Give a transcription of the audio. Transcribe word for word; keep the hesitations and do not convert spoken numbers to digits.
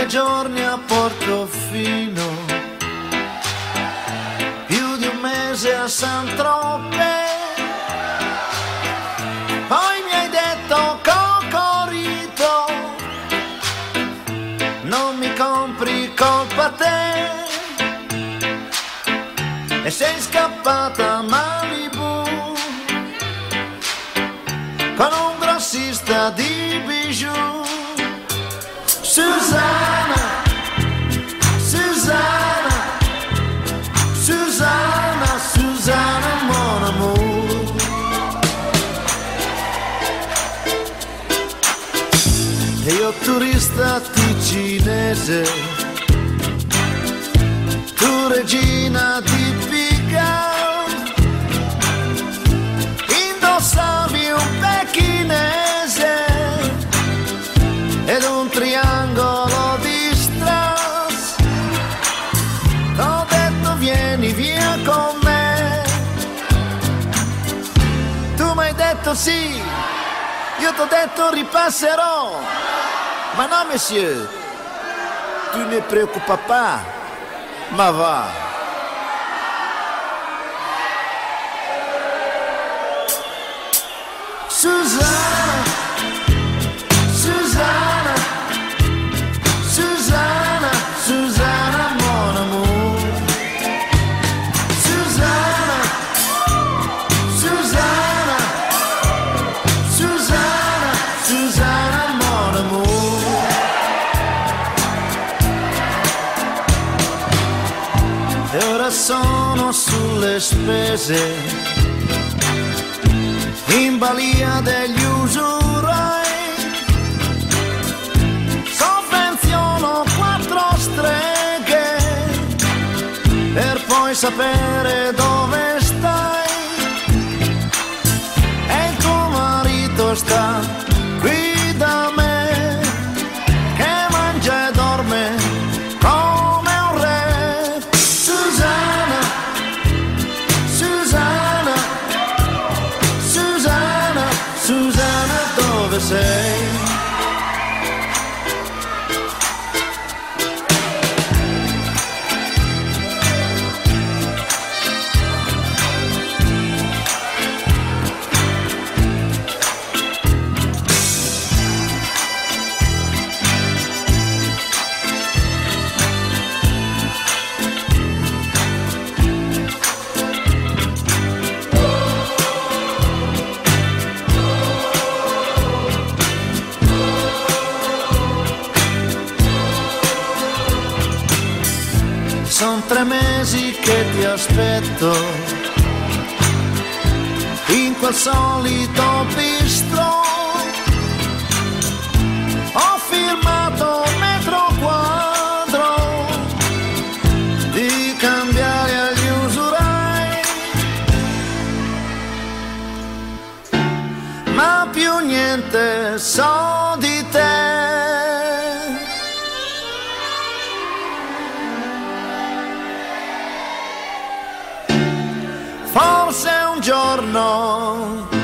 tre giorni a Portofino, più di un mese a Saint-Tropez. Poi mi hai detto Cocorito, non mi compri, colpa te. E sei scappata a Malibu con un grossista di bijou. Susanna, Susanna, Susanna, Susanna, mon amour. E io turista ticinese, tu regina di Pigalle, indossavi un pechinese ed un triangolo di strass. T'ho detto vieni via con me, tu m'hai detto sì, io t'ho detto ripasserò. Ma no monsieur, tu ne preoccupa pas, ma va. Susanna, Susanna, Susanna, Susanna, mon amour. Susanna, Susanna, Susanna, Susanna, mon amour. E ora sono sulle spese, in balia degli usurai, sovvenziono quattro streghe per poi sapere dove stai. E il tuo marito sta qui da me, che mangia e dorme come un re. Susanna, Susanna, Susanna, Susanna, dove sei? Son tre mesi che ti aspetto in quel solito bistro. Ho firmato un metro quadro di cambiare agli usurai, ma più niente so di te. Forse un giorno